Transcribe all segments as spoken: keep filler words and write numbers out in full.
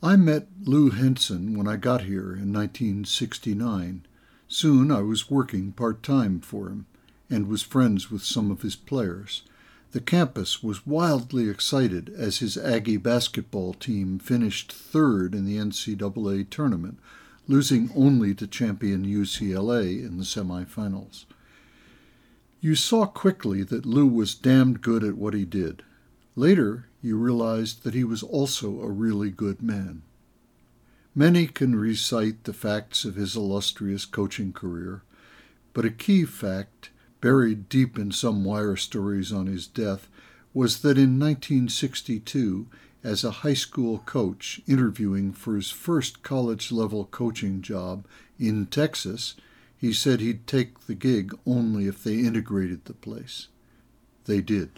I met Lou Henson when I got here in nineteen sixty-nine. Soon I was working part-time for him and was friends with some of his players. The campus was wildly excited as his Aggie basketball team finished third in the N C double A tournament, losing only to champion U C L A in the semifinals. You saw quickly that Lou was damned good at what he did. Later, you realized that he was also a really good man. Many can recite the facts of his illustrious coaching career, but a key fact, buried deep in some wire stories on his death, was that in nineteen sixty-two, as a high school coach interviewing for his first college-level coaching job in Texas, he said he'd take the gig only if they integrated the place. They did.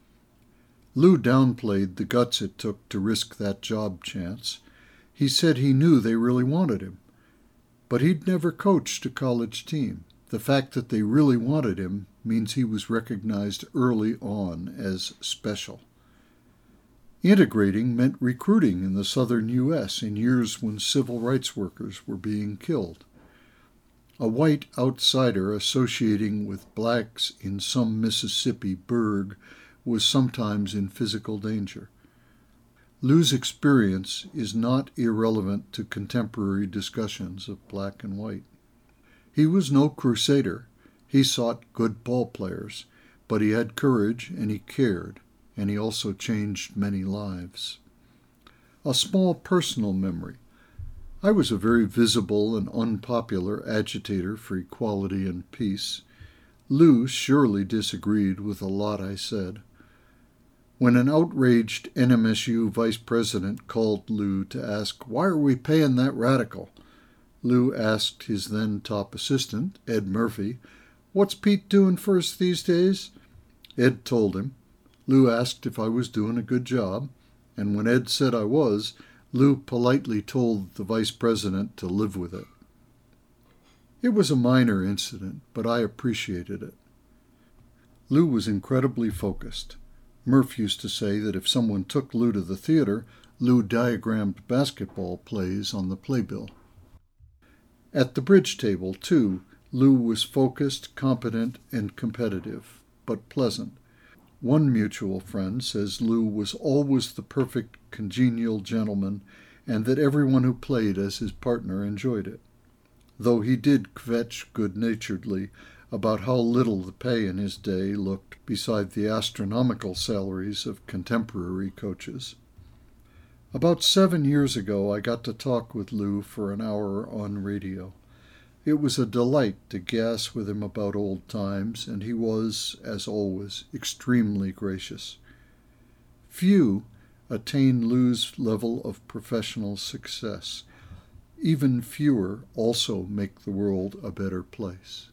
Lou downplayed the guts it took to risk that job chance. He said he knew they really wanted him, but he'd never coached a college team. The fact that they really wanted him means he was recognized early on as special. Integrating meant recruiting in the southern U S in years when civil rights workers were being killed. A white outsider associating with blacks in some Mississippi burg was sometimes in physical danger. Lou's experience is not irrelevant to contemporary discussions of black and white. He was no crusader. He sought good ball players, but he had courage and he cared, and he also changed many lives. A small personal memory. I was a very visible and unpopular agitator for equality and peace. Lou surely disagreed with a lot I said. When an outraged N M S U vice president called Lou to ask, "Why are we paying that radical?" Lou asked his then top assistant, Ed Murphy, "What's Pete doing for us these days?" Ed told him. Lou asked if I was doing a good job, and when Ed said I was, Lou politely told the vice president to live with it. It was a minor incident, but I appreciated it. Lou was incredibly focused. Murph used to say that if someone took Lou to the theater, Lou diagrammed basketball plays on the playbill. At the bridge table, too, Lou was focused, competent, and competitive, but pleasant. One mutual friend says Lou was always the perfect congenial gentleman and that everyone who played as his partner enjoyed it, though he did kvetch good-naturedly about how little the pay in his day looked beside the astronomical salaries of contemporary coaches. About seven years ago, I got to talk with Lou for an hour on radio. It was a delight to gas with him about old times, and he was, as always, extremely gracious. Few attain Lou's level of professional success. Even fewer also make the world a better place.